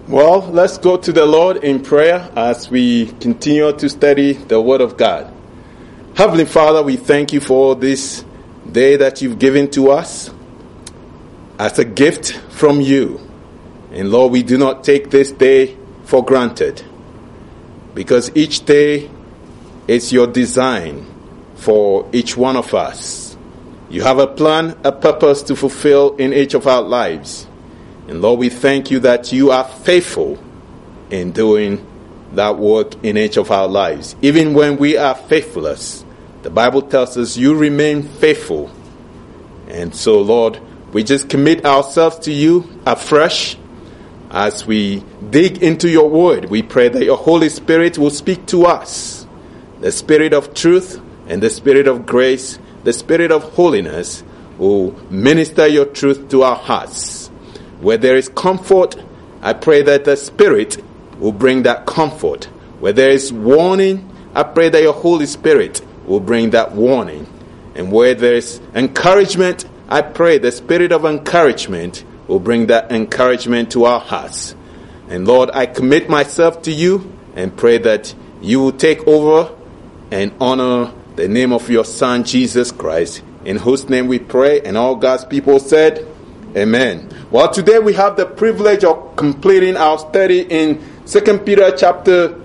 Well, let's go to the Lord in prayer as we continue to study the Word of God. Heavenly Father, we thank you for this day that you've given to us as a gift from you. And Lord, we do not take this day for granted, because each day is your design for each one of us. You have a plan, a purpose to fulfill in each of our lives. And Lord, we thank you that you are faithful in doing that work in each of our lives. Even when we are faithless, the Bible tells us you remain faithful. And so, Lord, we just commit ourselves to you afresh as we dig into your word. We pray that your Holy Spirit will speak to us. The Spirit of truth and the Spirit of grace, the Spirit of holiness will minister your truth to our hearts. Where there is comfort, I pray that the Spirit will bring that comfort. Where there is warning, I pray that your Holy Spirit will bring that warning. And where there is encouragement, I pray the Spirit of encouragement will bring that encouragement to our hearts. And Lord, I commit myself to you and pray that you will take over and honor the name of your Son, Jesus Christ, in whose name we pray. And all God's people said, Amen. Well, today we have the privilege of completing our study in 2 Peter chapter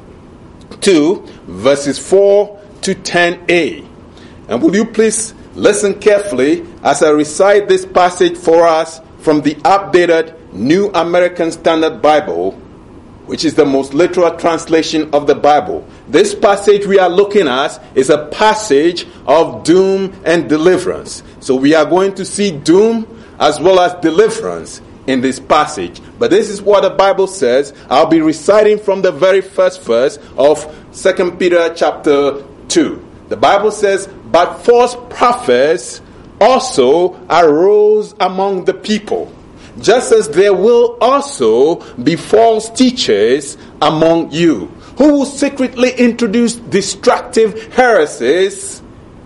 2, verses 4 to 10a. And will you please listen carefully as I recite this passage for us from the updated New American Standard Bible, which is the most literal translation of the Bible. This passage we are looking at is a passage of doom and deliverance. So we are going to see doom as well as deliverance in this passage. But this is what the Bible says. I'll be reciting from the very first verse of 2 Peter chapter 2. The Bible says, "But false prophets also arose among the people, just as there will also be false teachers among you, who will secretly introduce destructive heresies,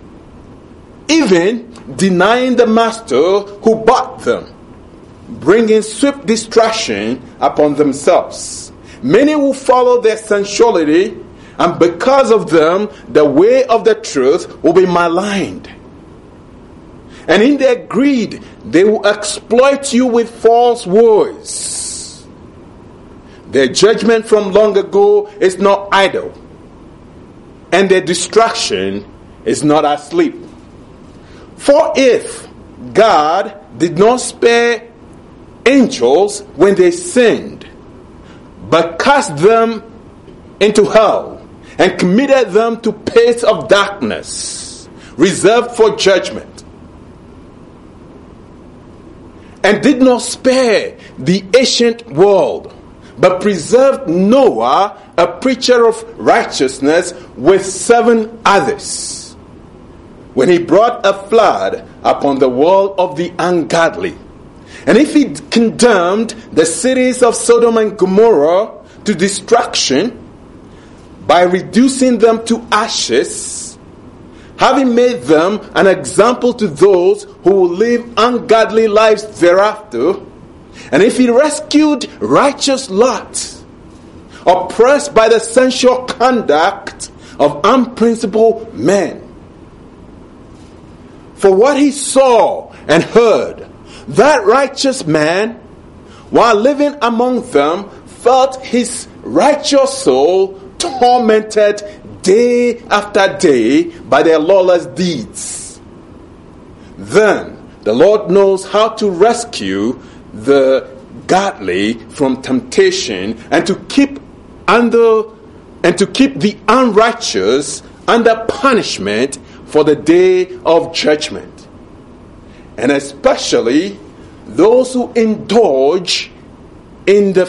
even denying the master who bought them, bringing swift destruction upon themselves. Many will follow their sensuality, and because of them, the way of the truth will be maligned. And in their greed, they will exploit you with false words. Their judgment from long ago is not idle, and their destruction is not asleep. For if God did not spare angels when they sinned, but cast them into hell and committed them to pits of darkness, reserved for judgment, and did not spare the ancient world, but preserved Noah, a preacher of righteousness, with 7 others, when he brought a flood upon the world of the ungodly. And if he condemned the cities of Sodom and Gomorrah to destruction by reducing them to ashes, having made them an example to those who will live ungodly lives thereafter, and if he rescued righteous Lot, oppressed by the sensual conduct of unprincipled men, for what he saw and heard, that righteous man, while living among them, felt his righteous soul tormented day after day by their lawless deeds. Then the Lord knows how to rescue the godly from temptation and to keep the unrighteous under punishment for the day of judgment, and especially those who indulge the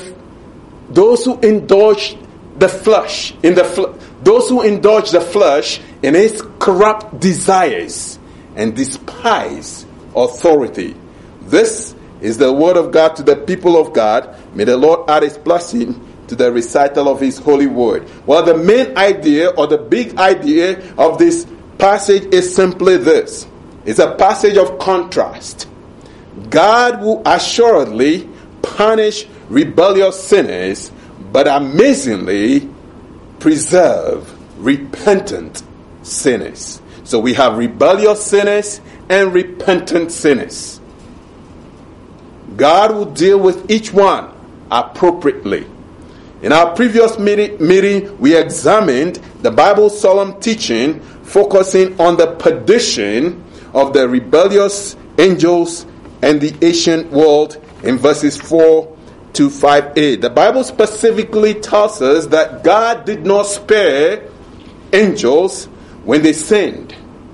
flesh in its corrupt desires and despise authority. This is the word of God to the people of God. May the Lord add his blessing to the recital of his holy word. Well, the main idea or the big idea of this passage is simply this. It's a passage of contrast. God will assuredly punish rebellious sinners, but amazingly preserve repentant sinners. So we have rebellious sinners and repentant sinners. God will deal with each one appropriately. In our previous meeting, we examined the Bible's solemn teaching focusing on the perdition of the rebellious angels and the ancient world in verses 4 to 5a. The Bible specifically tells us that God did not spare angels when they sinned,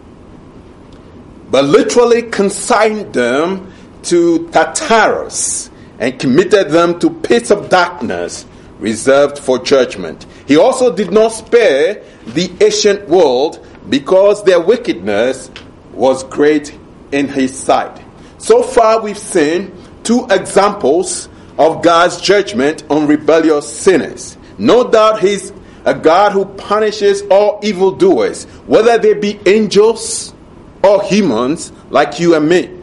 but literally consigned them to Tartarus and committed them to pits of darkness reserved for judgment. He also did not spare the ancient world because their wickedness was great in his sight. So far we've seen two examples of God's judgment on rebellious sinners. No doubt he's a God who punishes all evildoers, whether they be angels or humans like you and me.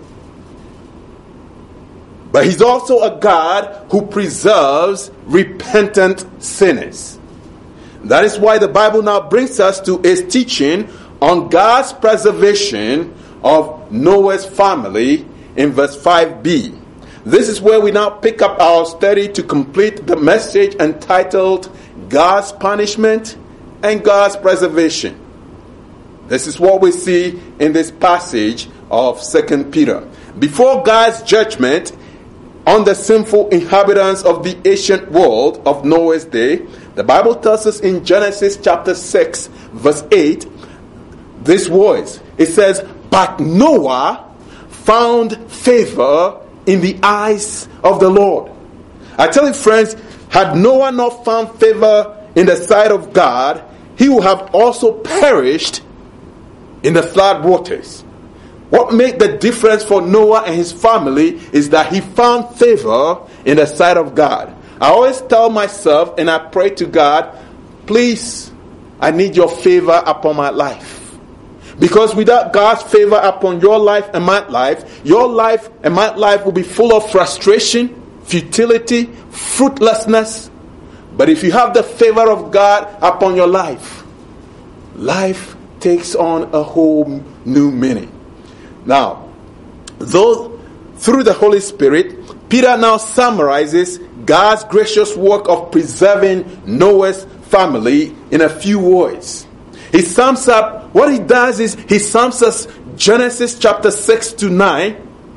But he's also a God who preserves repentant sinners. That is why the Bible now brings us to its teaching on God's preservation of Noah's family in verse 5b. This is where we now pick up our study to complete the message entitled God's Punishment and God's Preservation. This is what we see in this passage of 2 Peter. Before God's judgment on the sinful inhabitants of the ancient world of Noah's day, the Bible tells us in Genesis chapter 6 verse 8 this words. It says, "But Noah found favor in the eyes of the Lord." I tell you, friends, had Noah not found favor in the sight of God, he would have also perished in the flood waters. What made the difference for Noah and his family is that he found favor in the sight of God. I always tell myself and I pray to God, please, I need your favor upon my life. Because without God's favor upon your life and my life and my life will be full of frustration, futility, fruitlessness. But if you have the favor of God upon your life, life takes on a whole new meaning. Now, though through the Holy Spirit, Peter now summarizes God's gracious work of preserving Noah's family in a few words. He sums up, what he does is he sums us Genesis chapter 6 to 9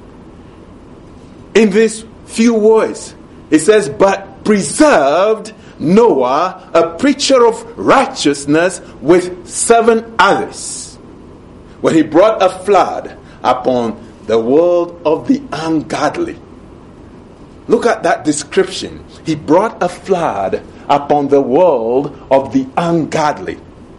in these few words. It says, "But preserved Noah, a preacher of righteousness, with 7 others, when he brought a flood upon the world of the ungodly." Look at that description. He brought a flood upon the world of the ungodly.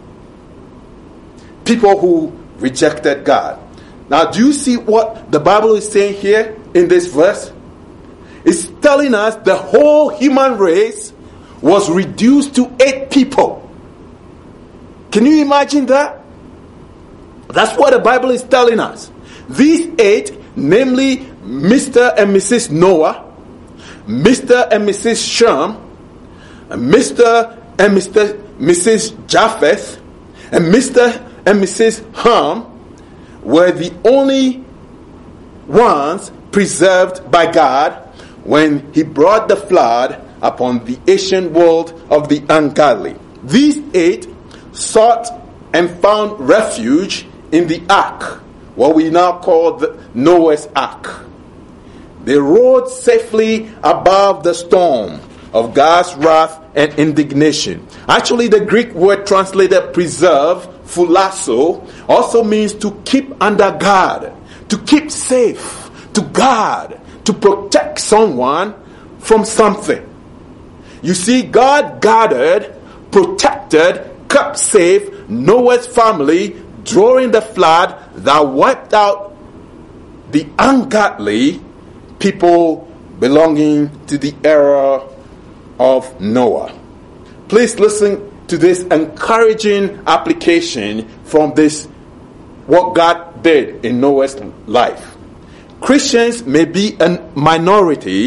People who rejected God. Now, do you see what the Bible is saying here in this verse? It's telling us the whole human race was reduced to 8 people. Can you imagine that? That's what the Bible is telling us. These 8, namely Mr. and Mrs. Noah, Mr. and Mrs. Shem, Mr. and Mrs. Japheth, and Mr. and Mrs. Ham, were the only ones preserved by God when he brought the flood upon the ancient world of the ungodly. These 8 sought and found refuge in the ark, what we now call the Noah's Ark. They rode safely above the storm of God's wrath and indignation. Actually, the Greek word translated preserve, phulasso, also means to keep under guard, to keep safe, to guard, to protect someone from something. You see, God guarded, protected, kept safe Noah's family during the flood that wiped out the ungodly people belonging to the era of Noah. Please listen to this encouraging application from this, what God did in Noah's life. Christians may be a minority,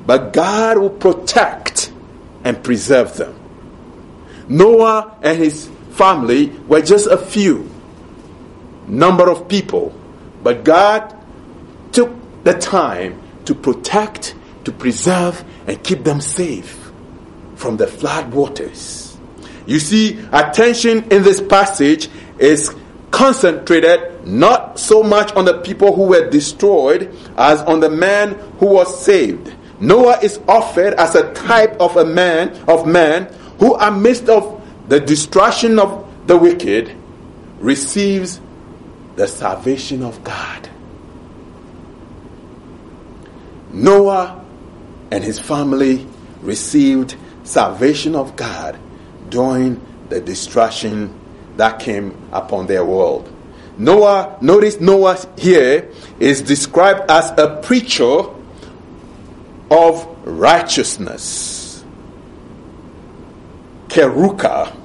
but God will protect and preserve them. Noah and his family were just a few number of people, but God took the time to protect, to preserve, and keep them safe from the flood waters. You see, attention in this passage is concentrated not so much on the people who were destroyed as on the man who was saved. Noah is offered as a type of a man who, amidst of the destruction of the wicked, receives the salvation of God. Noah and his family received salvation of God during the destruction that came upon their world. Noah, notice Noah here is described as a preacher of righteousness. Keruka.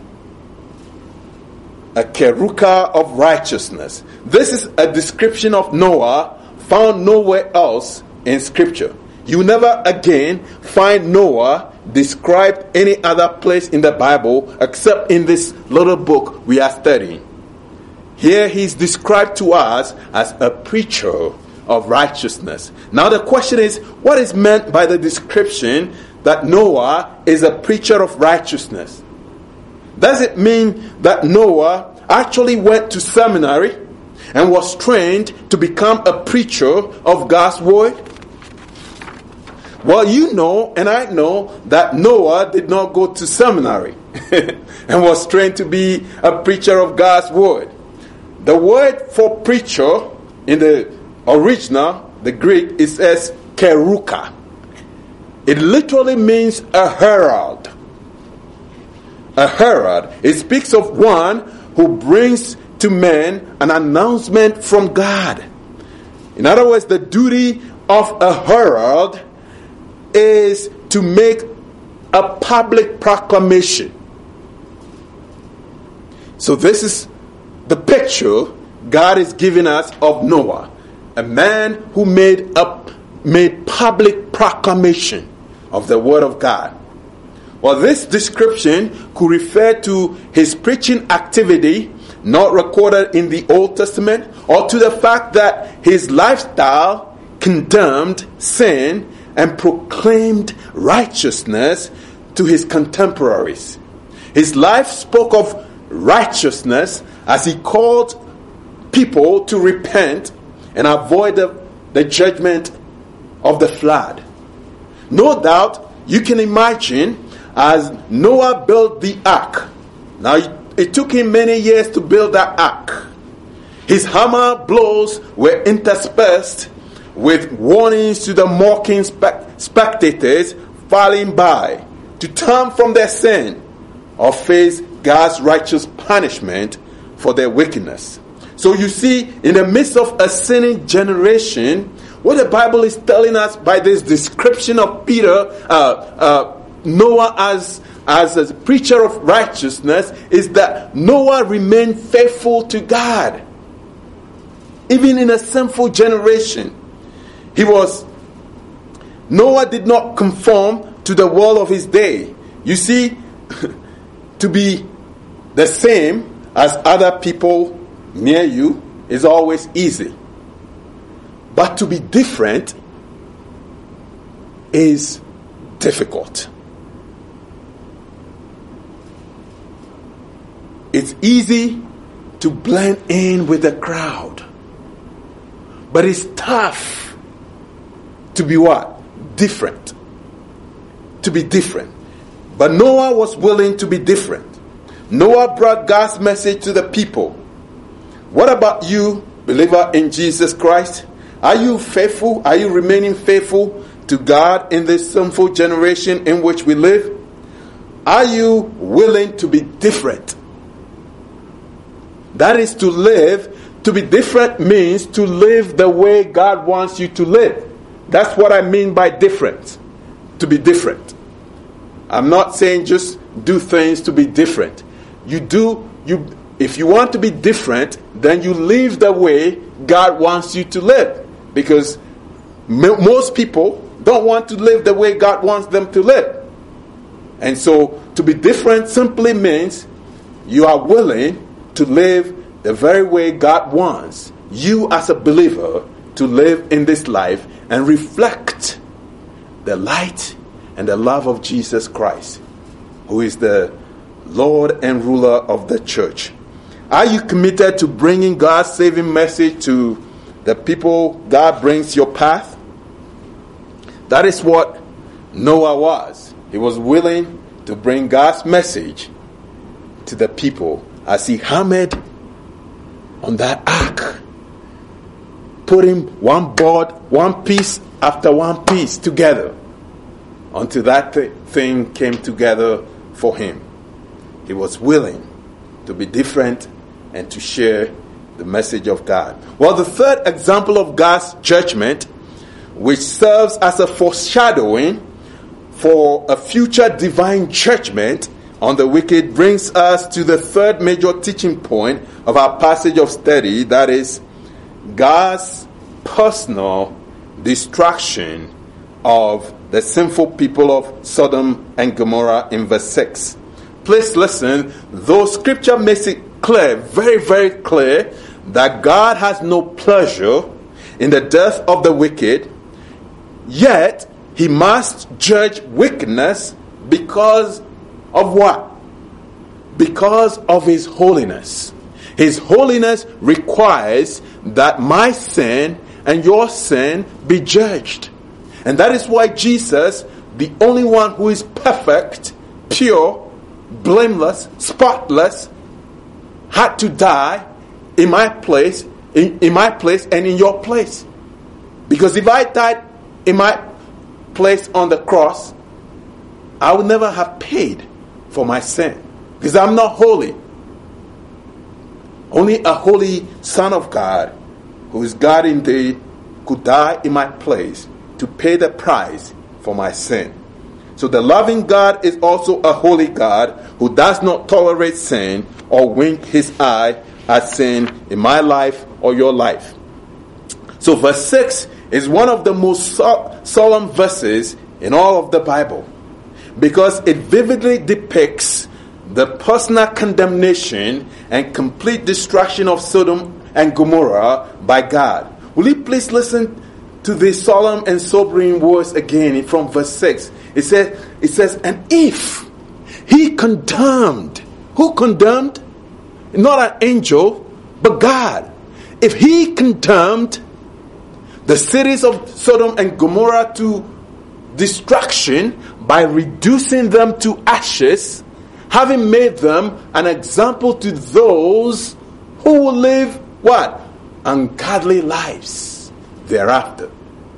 A keruka of righteousness. This is a description of Noah found nowhere else in Scripture. You never again find Noah described any other place in the Bible except in this little book we are studying. Here he's described to us as a preacher of righteousness. Now the question is, what is meant by the description that Noah is a preacher of righteousness? Does it mean that Noah actually went to seminary and was trained to become a preacher of God's word? Well, you know, and I know that Noah did not go to seminary and was trained to be a preacher of God's word. The word for preacher in the original, the Greek, it says keruka. It literally means a herald. A herald. It speaks of one who brings to men an announcement from God. In other words, the duty of a herald is to make a public proclamation. So this is the picture God is giving us of Noah, a man who made public proclamation of the word of God. Well, this description could refer to his preaching activity not recorded in the Old Testament, or to the fact that his lifestyle condemned sin and proclaimed righteousness to his contemporaries. His life spoke of righteousness as he called people to repent and avoid the judgment of the flood. No doubt, you can imagine as Noah built the ark. Now, it took him many years to build that ark. His hammer blows were interspersed with warnings to the mocking spectators falling by to turn from their sin or face God's righteous punishment for their wickedness. So you see, in the midst of a sinning generation, what the Bible is telling us by this description of Noah as a preacher of righteousness is that Noah remained faithful to God. Even in a sinful generation, Noah did not conform to the world of his day. You see, to be the same as other people near you is always easy. But to be different is difficult. It's easy to blend in with the crowd. But it's tough to be what? Different. To be different. But Noah was willing to be different. Noah brought God's message to the people. What about you, believer in Jesus Christ? Are you faithful? Are you remaining faithful to God in this sinful generation in which we live? Are you willing to be different? That is to live. To be different means to live the way God wants you to live. That's what I mean by different. To be different. I'm not saying just do things to be different. If you want to be different, then you live the way God wants you to live. Because most people don't want to live the way God wants them to live. And so to be different simply means you are willing to live the very way God wants you as a believer to live in this life and reflect the light and the love of Jesus Christ, who is the Lord and ruler of the church. Are you committed to bringing God's saving message to the people God brings your path? That is what Noah was. He was willing to bring God's message to the people as he hammered on that ark, putting one board, one piece after one piece together until that thing came together for him. He was willing to be different and to share the message of God. Well, the third example of God's judgment, which serves as a foreshadowing for a future divine judgment on the wicked, brings us to the third major teaching point of our passage of study, that is God's personal destruction of the sinful people of Sodom and Gomorrah in verse 6. Please listen, though scripture makes it clear, very, very clear, that God has no pleasure in the death of the wicked, yet he must judge wickedness because of what? Because of his holiness. His holiness requires that my sin and your sin be judged. And that is why Jesus, the only one who is perfect, pure, blameless, spotless, had to die in my place, in my place and in your place. Because if I died in my place on the cross, I would never have paid for my sin. Because I'm not holy. Only a holy Son of God, who is God indeed, could die in my place to pay the price for my sin. So the loving God is also a holy God who does not tolerate sin or wink his eye at sin in my life or your life. So verse 6 is one of the most solemn verses in all of the Bible, because it vividly depicts the personal condemnation and complete destruction of Sodom and Gomorrah by God. Will you please listen to these solemn and sobering words again from verse 6? It says, and if he condemned, who condemned? Not an angel, but God. If he condemned the cities of Sodom and Gomorrah to destruction by reducing them to ashes, having made them an example to those who will live what? Ungodly lives thereafter.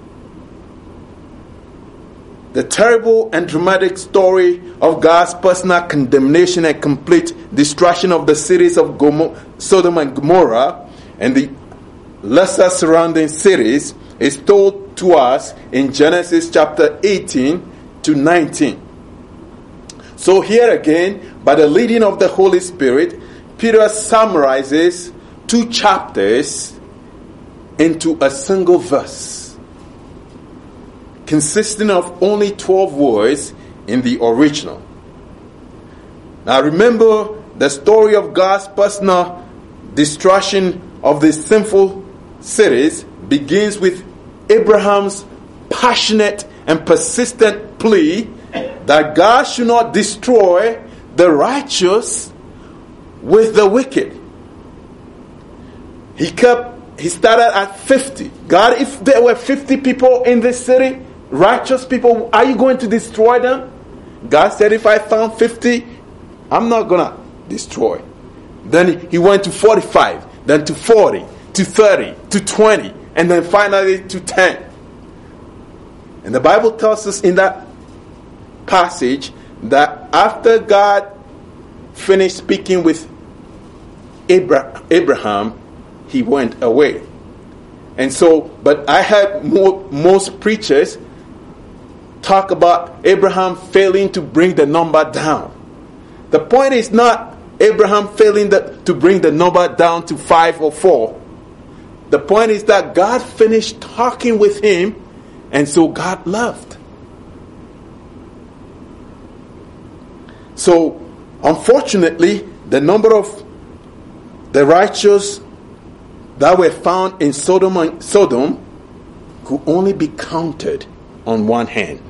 The terrible and dramatic story of God's personal condemnation and complete destruction of the cities of Sodom and Gomorrah and the lesser surrounding cities is told to us in Genesis chapter 18 to 19. So here again, by the leading of the Holy Spirit, Peter summarizes 2 chapters into a single verse, consisting of only 12 words in the original. Now remember, the story of God's personal destruction of the sinful cities begins with Abraham's passionate and persistent plea that God should not destroy the righteous with the wicked. He started at 50. God, if there were 50 people in this city, righteous people, are you going to destroy them? God said, if I found 50, I'm not going to destroy. Then he went to 45, then to 40, to 30, to 20, and then finally to 10. And the Bible tells us in that passage that after God finished speaking with Abraham, he went away. And so, but I heard most preachers talk about Abraham failing to bring the number down. The point is not Abraham failing to bring the number down to 5 or 4. The point is that God finished talking with him And so God loved. So, unfortunately, the number of the righteous that were found in Sodom could only be counted on one hand.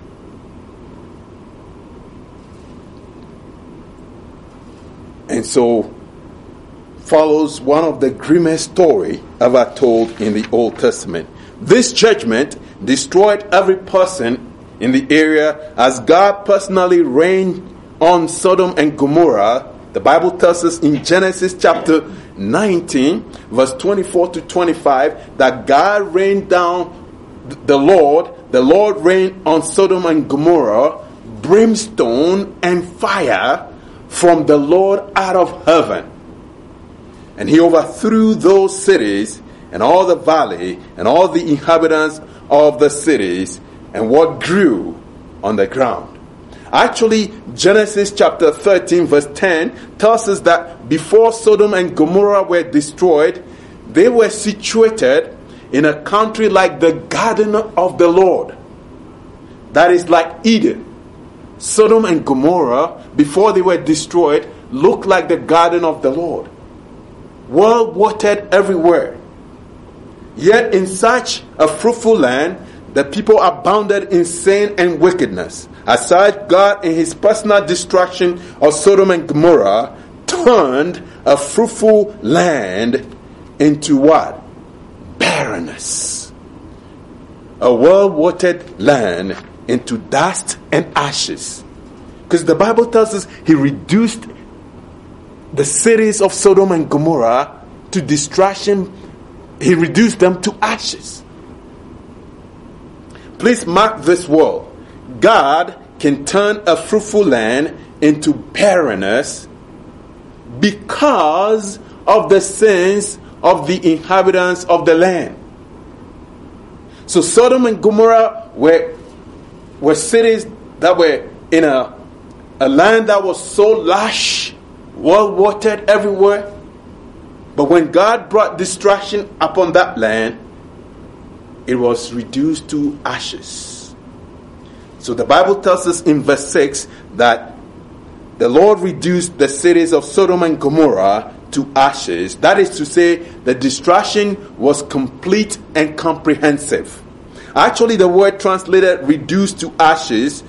And so follows one of the grimmest stories ever told in the Old Testament. This judgment destroyed every person in the area as God personally rained on Sodom and Gomorrah. The Bible tells us in Genesis chapter 19, verse 24 to 25, that God rained down the Lord rained on Sodom and Gomorrah brimstone and fire from the Lord out of heaven. And he overthrew those cities and all the valley and all the inhabitants of the cities and what grew on the ground. Actually, Genesis chapter 13 verse 10 tells us that before Sodom and Gomorrah were destroyed, they were situated in a country like the garden of the Lord. That is like Eden. Sodom and Gomorrah, before they were destroyed, looked like the garden of the Lord. Well watered everywhere. Yet in such a fruitful land, the people abounded in sin and wickedness. As such, God, in his personal destruction of Sodom and Gomorrah, turned a fruitful land into what? Barrenness. A well-watered land into dust and ashes. Because the Bible tells us he reduced the cities of Sodom and Gomorrah to destruction. He reduced them to ashes. Please mark this word. God can turn a fruitful land into barrenness because of the sins of the inhabitants of the land. So Sodom and Gomorrah were cities that were in a land that was so lush, well watered everywhere. But when God brought destruction upon that land, it was reduced to ashes. So the Bible tells us in verse 6 that the Lord reduced the cities of Sodom and Gomorrah to ashes. That is to say, the destruction was complete and comprehensive. Actually, the word translated reduced to ashes,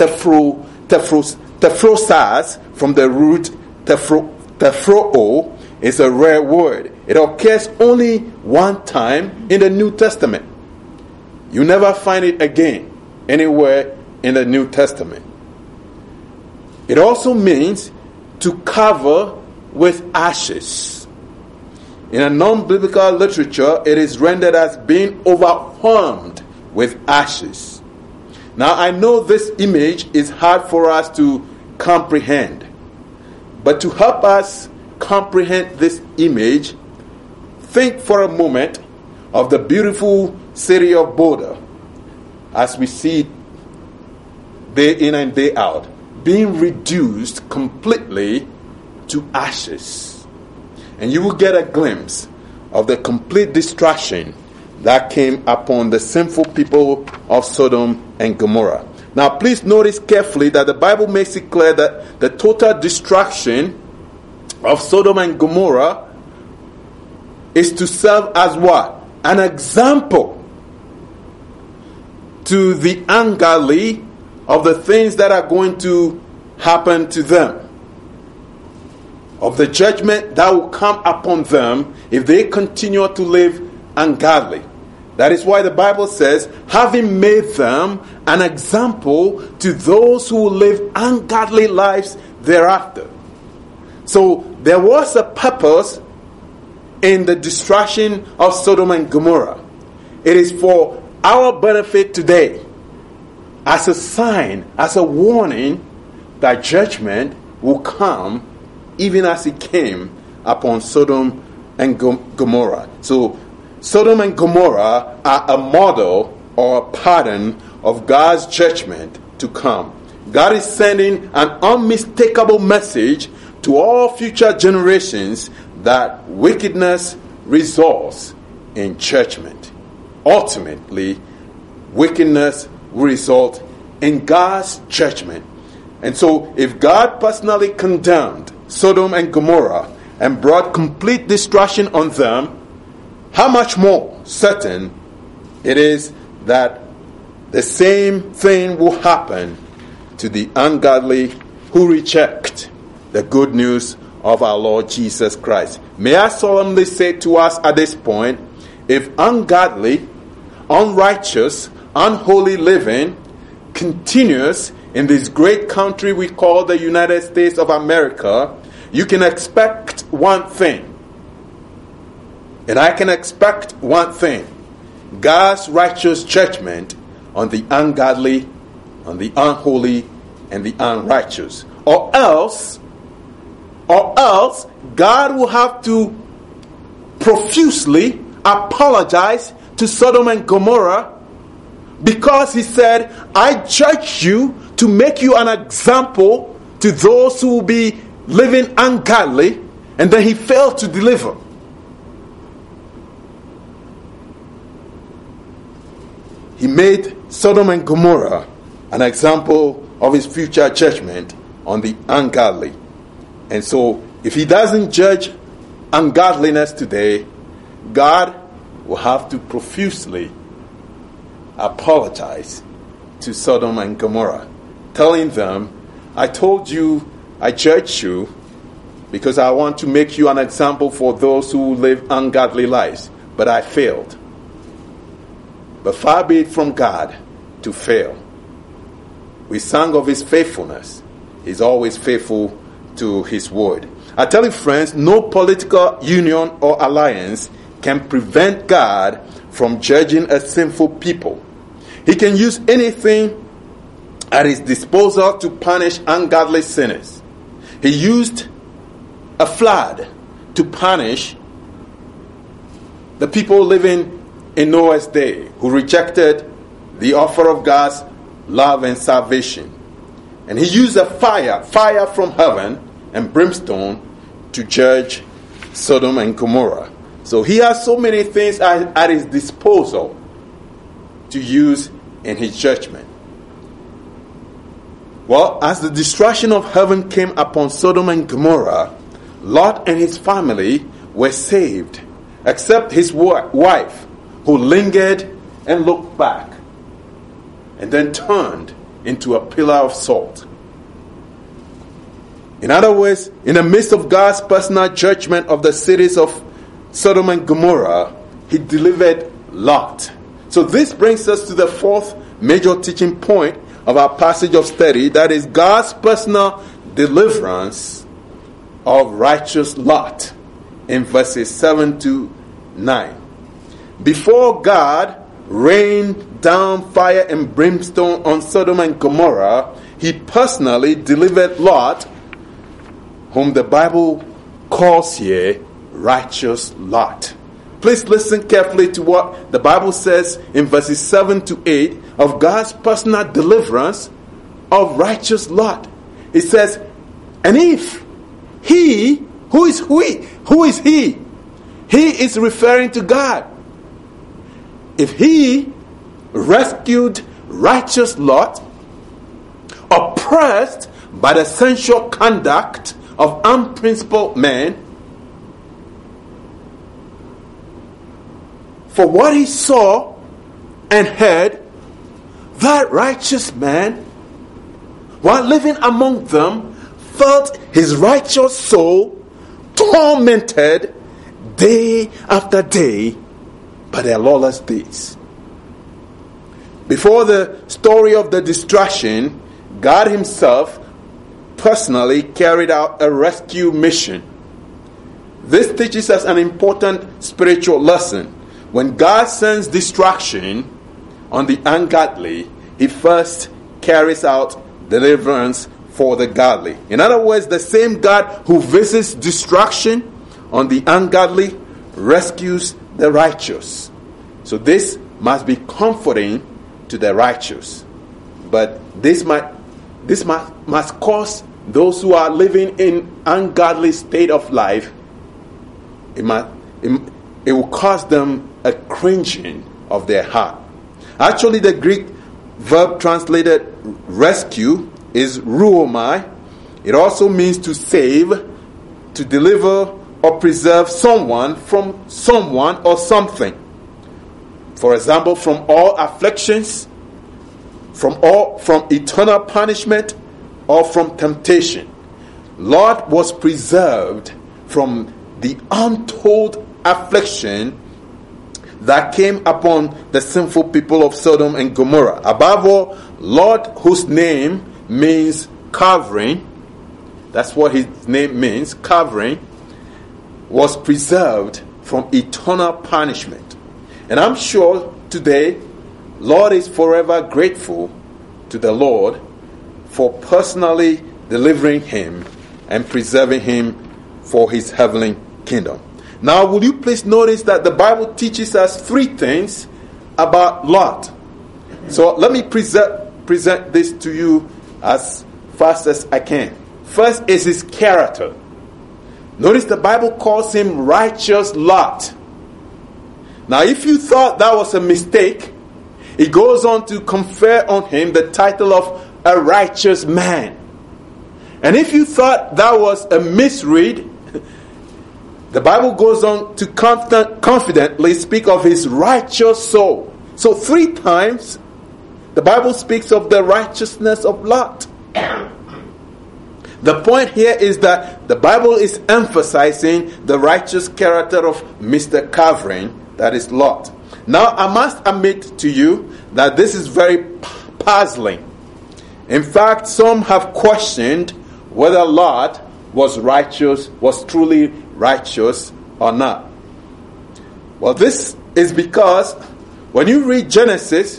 tephrosas, from the root tephroo, is a rare word. It occurs only one time in the New Testament. You never find it again anywhere in the New Testament. It also means to cover with ashes. In a non-biblical literature, it is rendered as being overwhelmed with ashes. Now, I know this image is hard for us to comprehend, but to help us comprehend this image, think for a moment of the beautiful city of Boulder as we see it day in and day out, being reduced completely to ashes. And you will get a glimpse of the complete destruction that came upon the sinful people of Sodom and Gomorrah. Now, please notice carefully that the Bible makes it clear that the total destruction of Sodom and Gomorrah is to serve as what? An example to the ungodly of the things that are going to happen to them, of the judgment that will come upon them if they continue to live ungodly. That is why the Bible says, having made them an example to those who will live ungodly lives thereafter. So there was a purpose in the destruction of Sodom and Gomorrah. It is for our benefit today, as a sign, as a warning that judgment will come even as it came upon Sodom and Gomorrah. So Sodom and Gomorrah are a model or a pattern of God's judgment to come. God is sending an unmistakable message to all future generations that wickedness results in judgment. Ultimately, wickedness will result in God's judgment. And so if God personally condemned Sodom and Gomorrah and brought complete destruction on them, how much more certain it is that the same thing will happen to the ungodly who reject the good news of our Lord Jesus Christ. May I solemnly say to us at this point, if ungodly, unrighteous, unholy living continues in this great country we call the United States of America, you can expect one thing. And I can expect one thing: God's righteous judgment on the ungodly, on the unholy, and the unrighteous. Or else, God will have to profusely apologize to Sodom and Gomorrah, because he said, I judge you to make you an example to those who will be living ungodly, and then he failed to deliver. He made Sodom and Gomorrah an example of his future judgment on the ungodly. And so, if he doesn't judge ungodliness today, God will have to profusely apologize to Sodom and Gomorrah, telling them, I told you, I judged you because I want to make you an example for those who live ungodly lives, but I failed. But far be it from God to fail. We sang of his faithfulness. He's always faithful to his word. I tell you, friends, no political union or alliance can prevent God from judging a sinful people. He can use anything at his disposal to punish ungodly sinners. He used a flood to punish the people living in Noah's day, who rejected the offer of God's love and salvation. And he used a fire from heaven and brimstone to judge Sodom and Gomorrah. So he has so many things at his disposal to use in his judgment. Well, as the destruction of heaven came upon Sodom and Gomorrah, Lot and his family were saved, except his wife, who lingered and looked back, and then turned into a pillar of salt. In other words, in the midst of God's personal judgment of the cities of Sodom and Gomorrah, he delivered Lot. So this brings us to the fourth major teaching point of our passage of study, that is God's personal deliverance of righteous Lot in verses 7 to 9. Before God rained down fire and brimstone on Sodom and Gomorrah, he personally delivered Lot, whom the Bible calls here righteous Lot. Please listen carefully to what the Bible says in verses 7 to 8 of God's personal deliverance of righteous Lot. It says, and if he, who is he? He is referring to God. If he rescued righteous Lot, oppressed by the sensual conduct of unprincipled men, for what he saw and heard, that righteous man, while living among them, felt his righteous soul tormented day after day by their lawless deeds. Before the story of the destruction, God himself personally carried out a rescue mission. This teaches us an important spiritual lesson. When God sends destruction on the ungodly, he first carries out deliverance for the godly. In other words, the same God who visits destruction on the ungodly rescues the righteous. So this must be comforting to the righteous. But this must cause those who are living in ungodly state of life, it will cause them a cringing of their heart. Actually, the Greek verb translated rescue is ruomai. It also means to save, to deliver or preserve someone from someone or something. For example, from all afflictions, from eternal punishment, or from temptation. Lot was preserved from the untold affliction that came upon the sinful people of Sodom and Gomorrah. Above all, Lot, whose name means covering, that's what his name means, covering, was preserved from eternal punishment. And I'm sure today, Lot is forever grateful to the Lord for personally delivering him and preserving him for his heavenly kingdom. Now, will you please notice that the Bible teaches us three things about Lot. So let me present this to you as fast as I can. First is his character. Notice the Bible calls him righteous Lot. Now, if you thought that was a mistake, it goes on to confer on him the title of a righteous man. And if you thought that was a misread, the Bible goes on to confidently speak of his righteous soul. So 3 times the Bible speaks of the righteousness of Lot. The point here is that the Bible is emphasizing the righteous character of Mr. Covering, that is Lot. Now, I must admit to you that this is very puzzling. In fact, some have questioned whether Lot was truly righteous or not. Well, this is because when you read Genesis,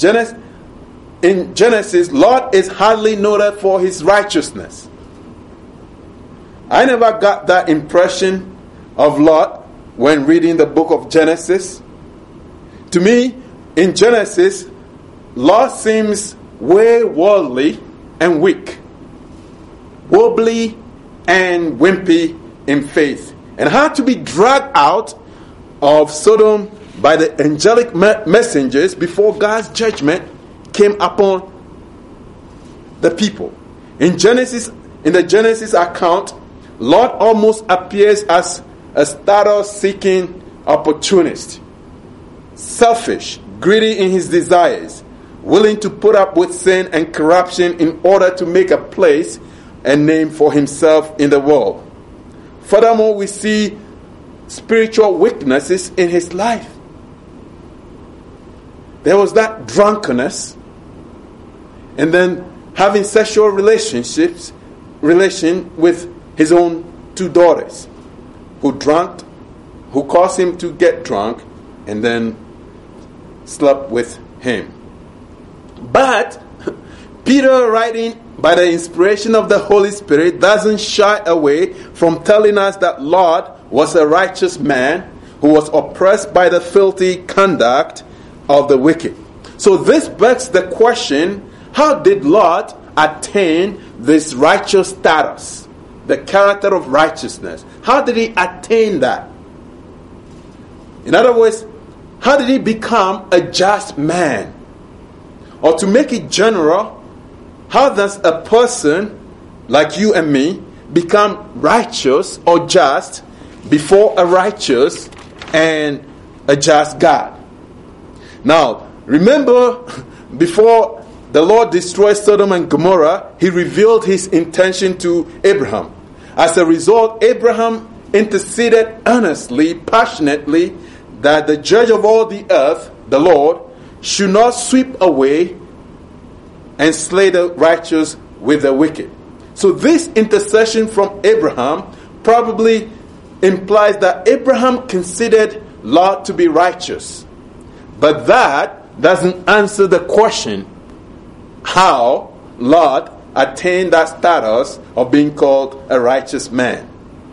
Lot is hardly noted for his righteousness. I never got that impression of Lot when reading the book of Genesis. To me, in Genesis, Lot seems way worldly and weak, wobbly and wimpy in faith, and had to be dragged out of Sodom by the angelic messengers before God's judgment came upon the people. In the Genesis account, Lot almost appears as a status-seeking opportunist, selfish, greedy in his desires, willing to put up with sin and corruption in order to make a place and name for himself in the world. Furthermore, we see spiritual weaknesses in his life. There was that drunkenness, and then having sexual relation with his own 2 daughters, who caused him to get drunk and then slept with him. But Peter, writing by the inspiration of the Holy Spirit, doesn't shy away from telling us that Lot was a righteous man who was oppressed by the filthy conduct of the wicked. So this begs the question, how did Lot attain this righteous status, the character of righteousness? How did he attain that? In other words, how did he become a just man? Or to make it general, how does a person like you and me become righteous or just before a righteous and a just God? Now, remember, before the Lord destroyed Sodom and Gomorrah, he revealed his intention to Abraham. As a result, Abraham interceded earnestly, passionately, that the judge of all the earth, the Lord, should not sweep away and slay the righteous with the wicked. So this intercession from Abraham probably implies that Abraham considered Lot to be righteous. But that doesn't answer the question how Lot attained that status of being called a righteous man.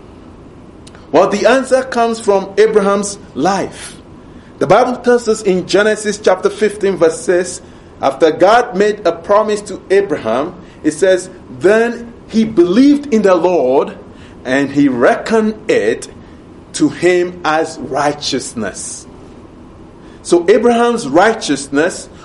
Well, the answer comes from Abraham's life. The Bible tells us in Genesis chapter 15 verse 6, after God made a promise to Abraham, it says, then he believed in the Lord and he reckoned it to him as righteousness. So Abraham's righteousness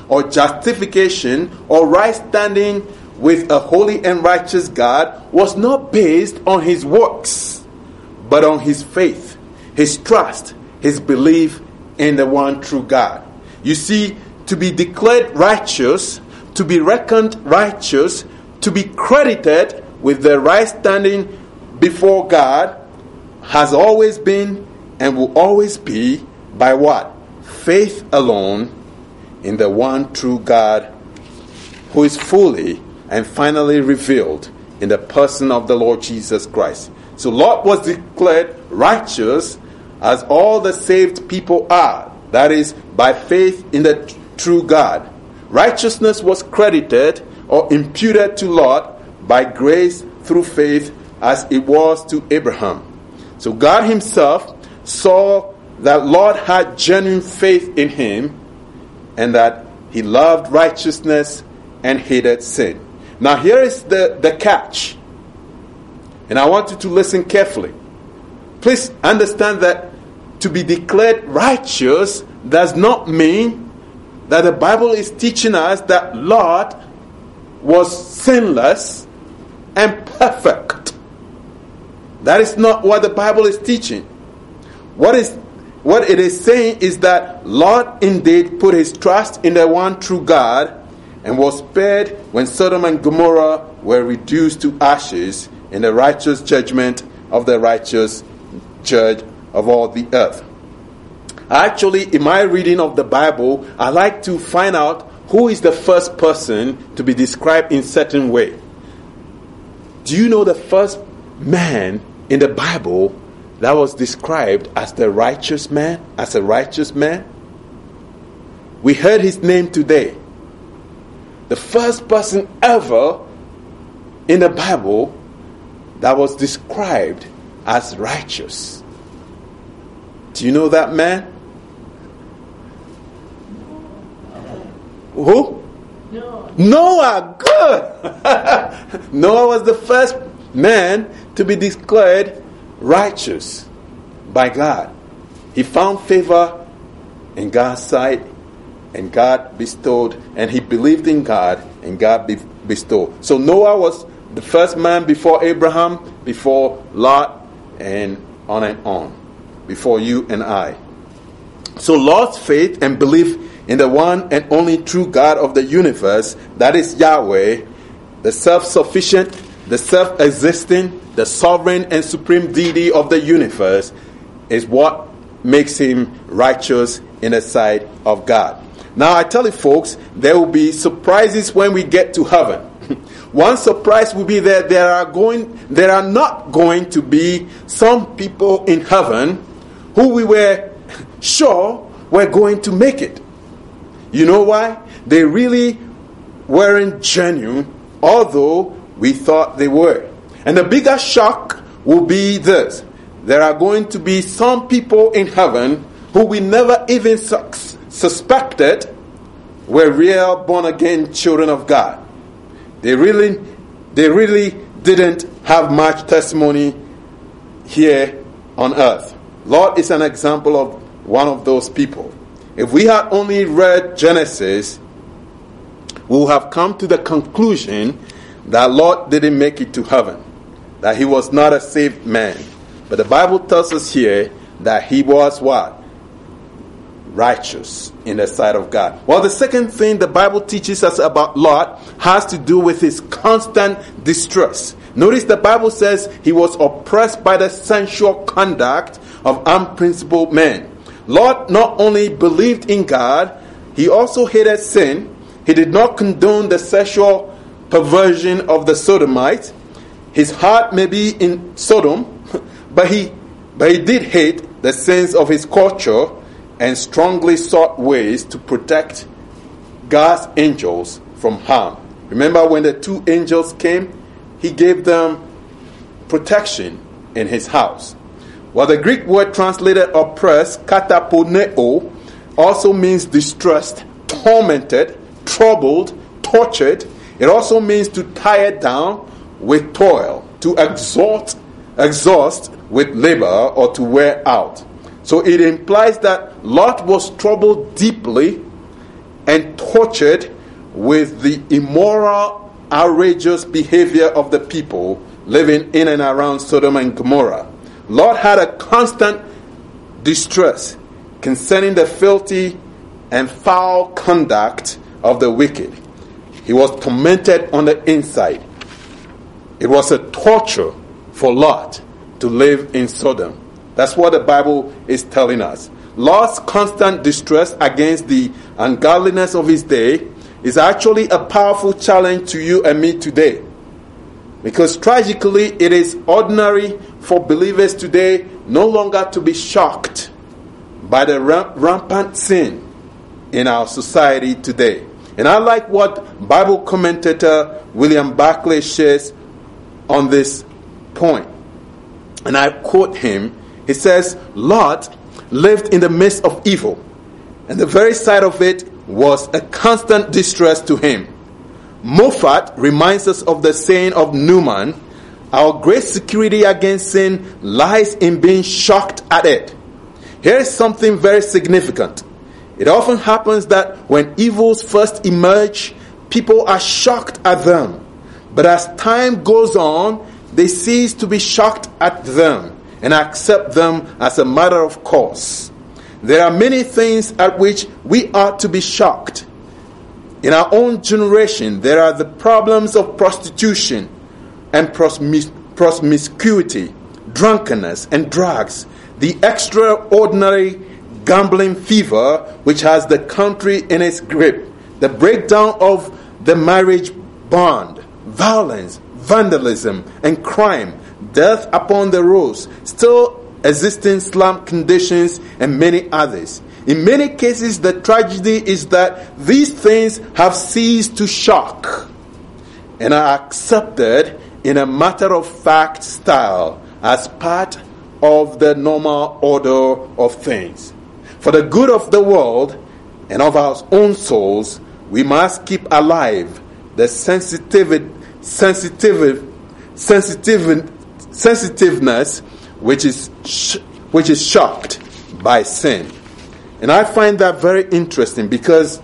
or justification or right standing with a holy and righteous God was not based on his works, but on his faith, his trust, his belief in the one true God. You see, to be declared righteous, to be reckoned righteous, to be credited with the right standing before God has always been and will always be by what? Faith alone in the one true God, who is fully and finally revealed in the person of the Lord Jesus Christ. So Lot was declared righteous as all the saved people are. That is, by faith in the true God. Righteousness was credited or imputed to Lot by grace through faith, as it was to Abraham. So God himself saw that Lot had genuine faith in him, and that he loved righteousness and hated sin. Now here is the catch, and I want you to listen carefully. Please understand that to be declared righteous does not mean that the Bible is teaching us that Lot was sinless and perfect. That is not what the Bible is teaching. What it is saying is that Lot indeed put his trust in the one true God and was spared when Sodom and Gomorrah were reduced to ashes in the righteous judgment of the righteous judge of all the earth. Actually, in my reading of the Bible, I like to find out who is the first person to be described in a certain way. Do you know the first man in the Bible that was described as the righteous man, as a righteous man? We heard his name today. The first person ever in the Bible that was described as righteous. Do you know that man? Who? Noah. Good. Noah was the first man to be declared righteous by God. He found favor in God's sight, and God bestowed, and he believed in God, and God bestowed. So Noah was the first man before Abraham, before Lot, and on, before you and I. So Lot's faith and belief in the one and only true God of the universe, that is Yahweh, the self-sufficient, the self-existing, the sovereign and supreme deity of the universe, is what makes him righteous in the sight of God. Now I tell you folks, there will be surprises when we get to heaven. One surprise will be that there are not going to be some people in heaven who we were sure were going to make it. You know why? They really weren't genuine, although we thought they were. And the bigger shock will be this. There are going to be some people in heaven who we never even suspected were real born-again children of God. They really didn't have much testimony here on earth. Lot is an example of one of those people. If we had only read Genesis, we would have come to the conclusion that Lot didn't make it to heaven, that he was not a saved man. But the Bible tells us here that he was what? Righteous in the sight of God. Well, the second thing the Bible teaches us about Lot has to do with his constant distress. Notice the Bible says he was oppressed by the sensual conduct of unprincipled men. Lot not only believed in God, he also hated sin. He did not condone the sexual perversion of the Sodomites. His heart may be in Sodom, but he did hate the sins of his culture and strongly sought ways to protect God's angels from harm. Remember when the two angels came, he gave them protection in his house. Well, the Greek word translated oppressed, kataponeo, also means distressed, tormented, troubled, tortured. It also means to tire down with toil, to exhaust with labor, or to wear out. So it implies that Lot was troubled deeply and tortured with the immoral, outrageous behavior of the people living in and around Sodom and Gomorrah. Lot had a constant distress concerning the filthy and foul conduct of the wicked. He was tormented on the inside. It was a torture for Lot to live in Sodom. That's what the Bible is telling us. Lot's constant distress against the ungodliness of his day is actually a powerful challenge to you and me today. Because tragically, it is ordinary for believers today no longer to be shocked by the rampant sin in our society today. And I like what Bible commentator William Barclay shares on this point. And I quote him. He says, Lot lived in the midst of evil, and the very sight of it was a constant distress to him. Moffat reminds us of the saying of Newman, our great security against sin lies in being shocked at it. Here is something very significant. It often happens that when evils first emerge, people are shocked at them. But as time goes on, they cease to be shocked at them and accept them as a matter of course. There are many things at which we ought to be shocked. In our own generation, there are the problems of prostitution and promiscuity, drunkenness and drugs, the extraordinary gambling fever which has the country in its grip, the breakdown of the marriage bond, violence, vandalism and crime, death upon the roads, still existing slum conditions, and many others. In many cases, the tragedy is that these things have ceased to shock and are accepted in a matter-of-fact style as part of the normal order of things. For the good of the world and of our own souls, we must keep alive the sensitiveness which is shocked by sin. And I find that very interesting because,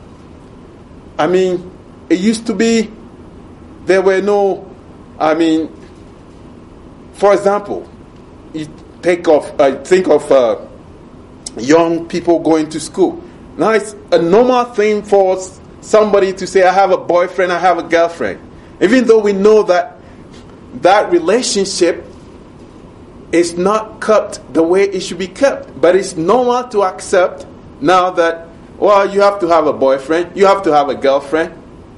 it used to be, there were no, for example, you think of young people going to school. Now it's a normal thing for somebody to say, I have a boyfriend, I have a girlfriend. Even though we know that relationship is not kept the way it should be kept. But it's normal to accept now that, you have to have a boyfriend, you have to have a girlfriend.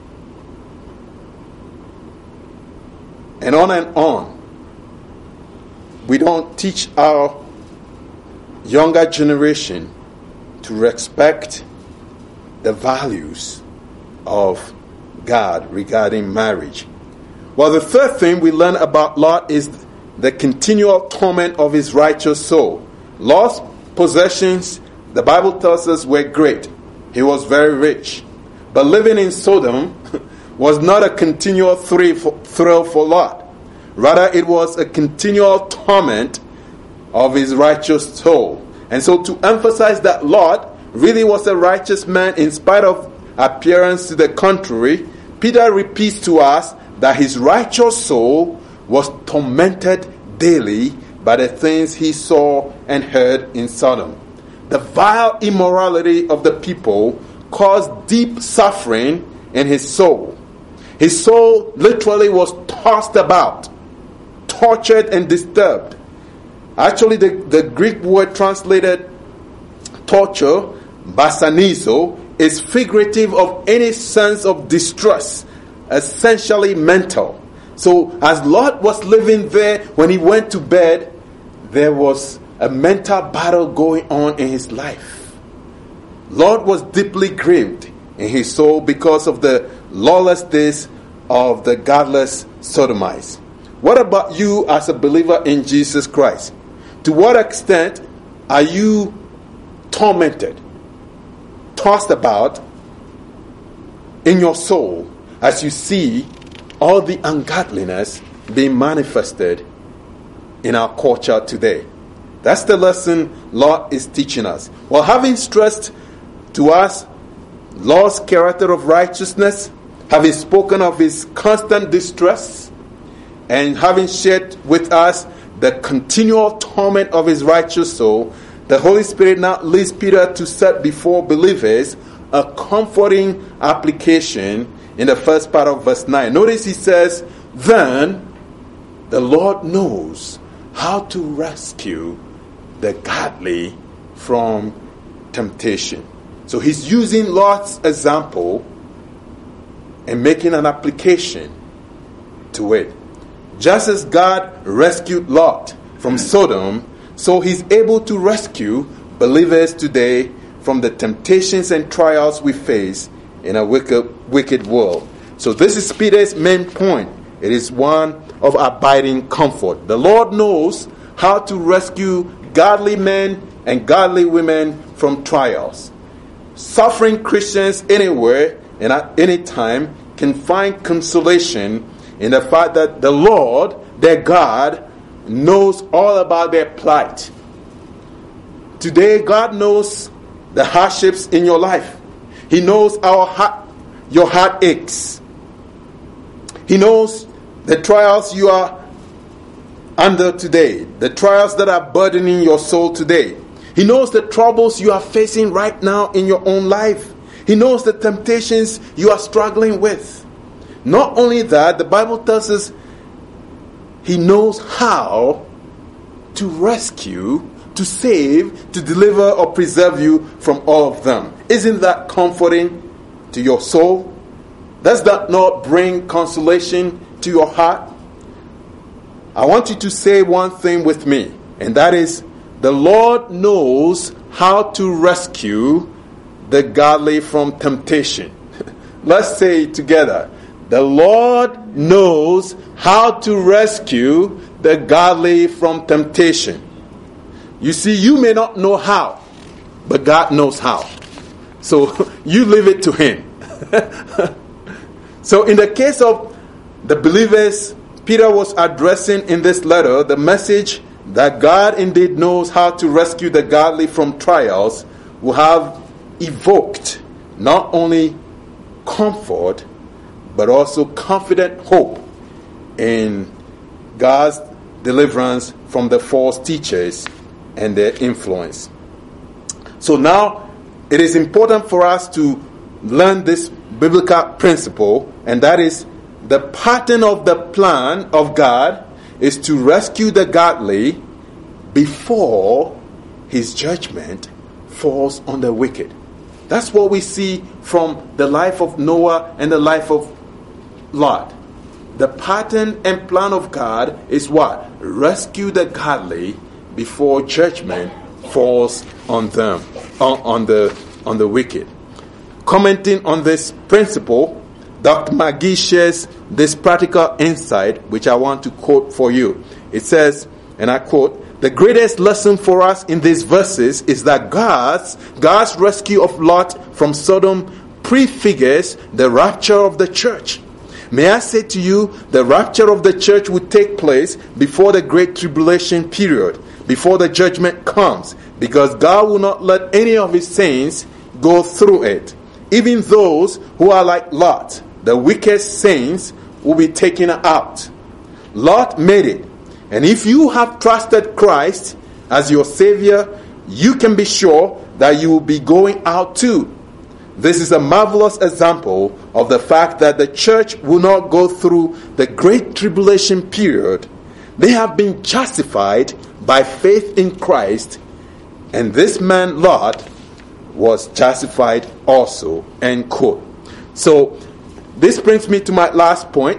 And on and on. We don't teach our younger generation to respect the values of God regarding marriage. Well, the third thing we learn about Lot is the continual torment of his righteous soul. Lot's possessions, the Bible tells us, were great. He was very rich. But living in Sodom was not a continual thrill for Lot. Rather, it was a continual torment of his righteous soul. And so to emphasize that Lot really was a righteous man in spite of appearance to the contrary, Peter repeats to us that his righteous soul was tormented daily by the things he saw and heard in Sodom. The vile immorality of the people caused deep suffering in his soul. His soul literally was tossed about, tortured and disturbed. Actually, the Greek word translated torture, basanizo, is figurative of any sense of distress, essentially mental. So as Lot was living there, when he went to bed, there was a mental battle going on in his life. Lot was deeply grieved in his soul because of the lawless days of the godless Sodomites. What about you as a believer in Jesus Christ? To what extent are you tormented, tossed about in your soul as you see all the ungodliness being manifested in our culture today? That's the lesson Lot is teaching us. Well, having stressed to us Lord's character of righteousness, having spoken of his constant distress, and having shared with us the continual torment of his righteous soul, the Holy Spirit now leads Peter to set before believers a comforting application in the first part of verse 9. Notice he says, then the Lord knows how to rescue the godly from temptation. So he's using Lot's example and making an application to it. Just as God rescued Lot from Sodom, so he's able to rescue believers today from the temptations and trials we face in a wicked world. So this is Peter's main point. It is one of abiding comfort. The Lord knows how to rescue godly men and godly women from trials. Suffering Christians anywhere and at any time can find consolation in the fact that the Lord, their God, knows all about their plight. Today, God knows the hardships in your life. He knows your heart aches. He knows the trials you are under today, the trials that are burdening your soul today. He knows the troubles you are facing right now in your own life. He knows the temptations you are struggling with. Not only that, the Bible tells us He knows how to rescue, to save, to deliver or preserve you from all of them. Isn't that comforting to your soul? Does that not bring consolation to your heart? I want you to say one thing with me, and that is, the Lord knows how to rescue the godly from temptation. Let's say it together. The Lord knows how to rescue the godly from temptation. You see, you may not know how, but God knows how. So you leave it to Him. So in the case of the believers Peter was addressing in this letter, the message that God indeed knows how to rescue the godly from trials will have evoked not only comfort, but also confident hope in God's deliverance from the false teachers and their influence. So now it is important for us to learn this biblical principle, and that is the pattern of the plan of God is to rescue the godly before His judgment falls on the wicked. That's what we see from the life of Noah and the life of Lot. The pattern and plan of God is what? Rescue the godly before judgment falls on them, on the wicked. Commenting on this principle, Dr. McGee shares this practical insight, which I want to quote for you. It says, and I quote, "The greatest lesson for us in these verses is that God's rescue of Lot from Sodom prefigures the rapture of the church. May I say to you, the rapture of the church will take place before the great tribulation period, before the judgment comes, because God will not let any of His saints go through it. Even those who are like Lot, the wicked saints, will be taken out. Lot made it. And if you have trusted Christ as your Savior, you can be sure that you will be going out too. This is a marvelous example of the fact that the church will not go through the great tribulation period. They have been justified by faith in Christ, and this man Lot was justified also." End quote. So this brings me to my last point.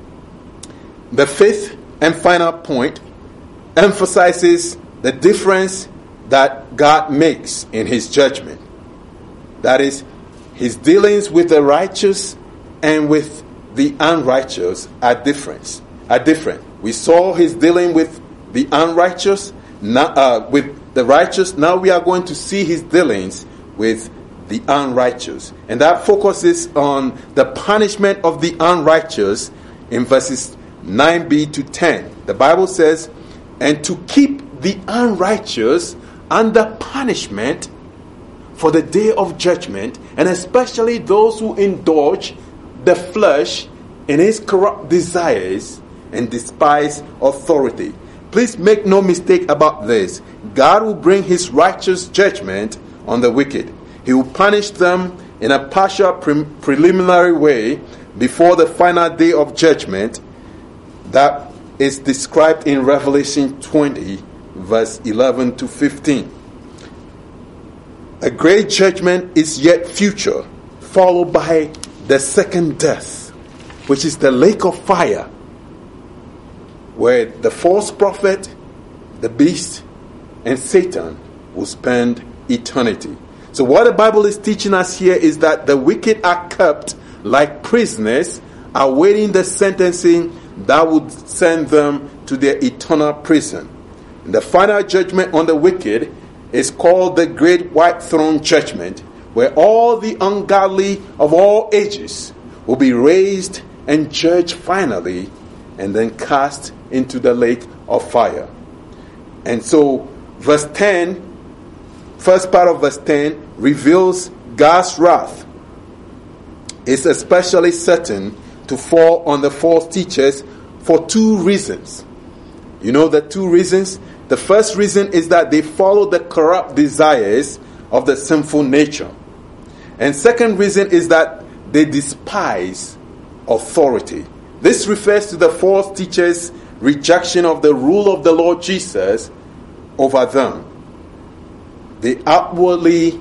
The fifth and final point emphasizes the difference that God makes in His judgment. That is, His dealings with the righteous and with the unrighteous are different. We saw His dealing with the unrighteous, with the righteous. Now we are going to see His dealings with the unrighteous. And that focuses on the punishment of the unrighteous in verses 9b to 10. The Bible says, "And to keep the unrighteous under punishment for the day of judgment, and especially those who indulge the flesh in its corrupt desires and despise authority. Please make no mistake about this. God will bring his righteous judgment on the wicked. He will punish them in a partial preliminary way before the final day of judgment that is described in Revelation 20, verse 11 to 15. A great judgment is yet future, followed by the second death, which is the lake of fire, where the false prophet, the beast, and Satan will spend eternity. So what the Bible is teaching us here is that the wicked are kept like prisoners, awaiting the sentencing that would send them to their eternal prison. And the final judgment on the wicked is called the Great White Throne Judgment, where all the ungodly of all ages will be raised and judged finally, and then cast into the lake of fire. And so verse 10, first part of verse 10, reveals God's wrath is especially certain to fall on the false teachers for two reasons. You know the two reasons? The first reason is that they follow the corrupt desires of the sinful nature. And second reason is that they despise authority. This refers to the false teachers' rejection of the rule of the Lord Jesus over them. They outwardly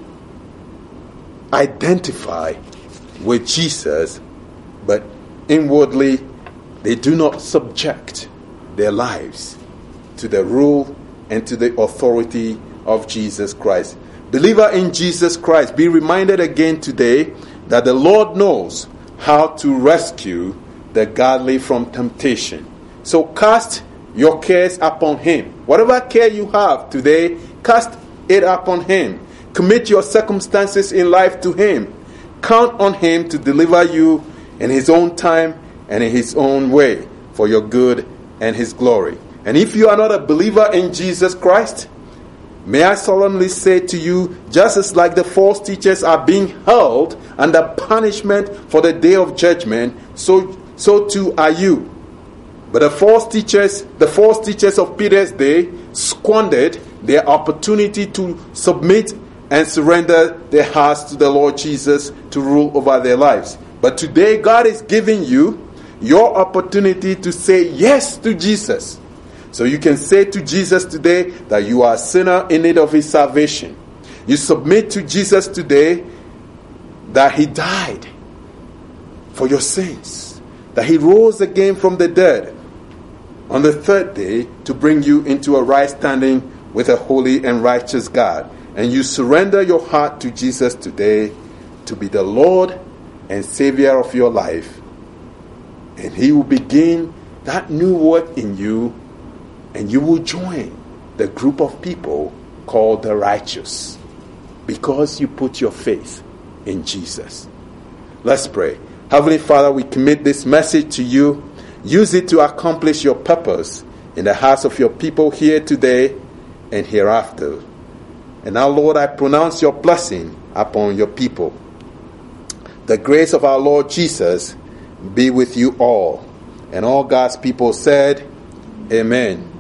identify with Jesus, but inwardly they do not subject their lives to the rule and to the authority of Jesus Christ. Believer in Jesus Christ, be reminded again today that the Lord knows how to rescue the godly from temptation. So cast your cares upon him. Whatever care you have today, cast it upon him. Commit your circumstances in life to him. Count on him to deliver you in his own time and in his own way for your good and his glory. And if you are not a believer in Jesus Christ, may I solemnly say to you, just as like the false teachers are being held under punishment for the day of judgment, so too are you. But the false teachers of Peter's day squandered their opportunity to submit and surrender their hearts to the Lord Jesus to rule over their lives. But today God is giving you your opportunity to say yes to Jesus. So you can say to Jesus today that you are a sinner in need of his salvation. You submit to Jesus today that he died for your sins, that he rose again from the dead on the third day to bring you into a right standing with a holy and righteous God. And you surrender your heart to Jesus today to be the Lord and Savior of your life. And he will begin that new work in you, and you will join the group of people called the righteous because you put your faith in Jesus. Let's pray. Heavenly Father, we commit this message to you. Use it to accomplish your purpose in the hearts of your people here today and hereafter. And now, Lord, I pronounce your blessing upon your people. The grace of our Lord Jesus be with you all. And all God's people said, Amen.